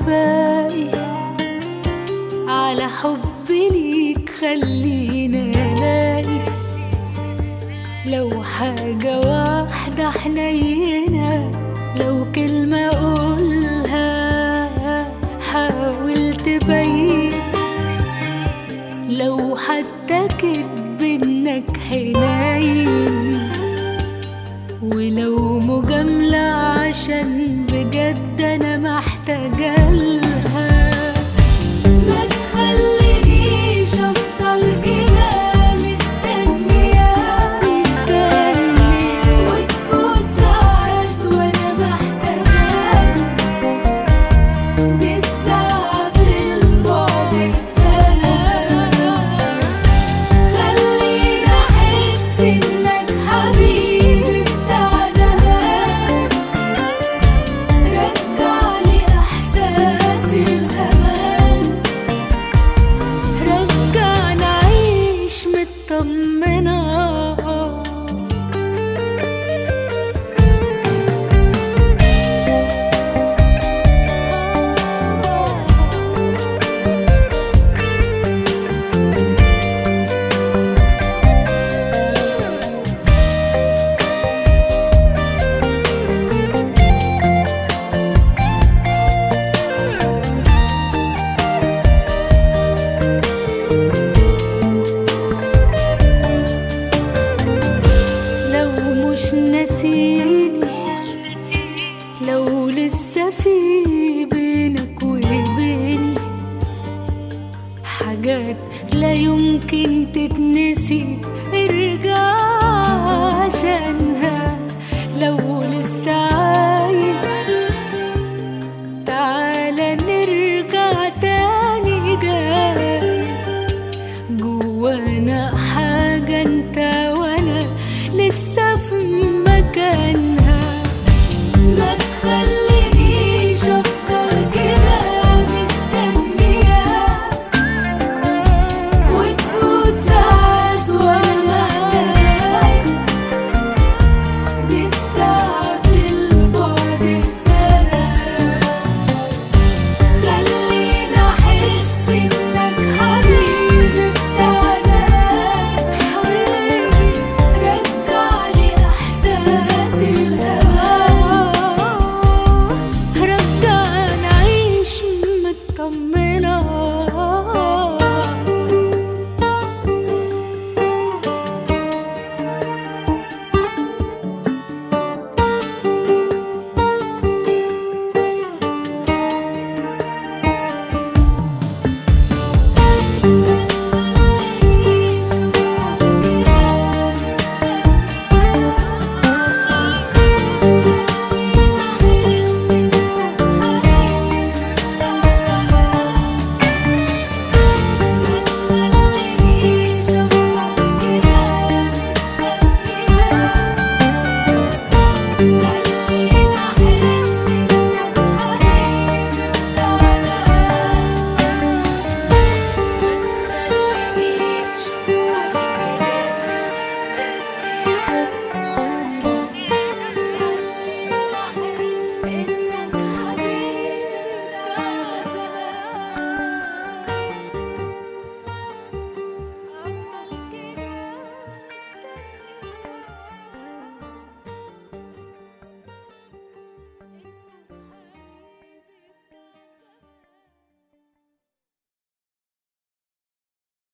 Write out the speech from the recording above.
باقي على حبي ليك خلينا الاقي لو حاجة واحدة حنينة، لو كلمة اقولها حاول تبين، لو حتى كدب انك حنين، ولو مجاملة عشان بجد انا محتاجة لها. ما تخلينيش افضل كده مستنية وتفوت ساعات وانا محتاجاك، دي الساعة في البعد سنة. خليني احس انك حبيبي بتاع زمان، رجعلي احساس الامان، رجعنا اعيش مطمنة. لو مش ناسيني، لو لسه في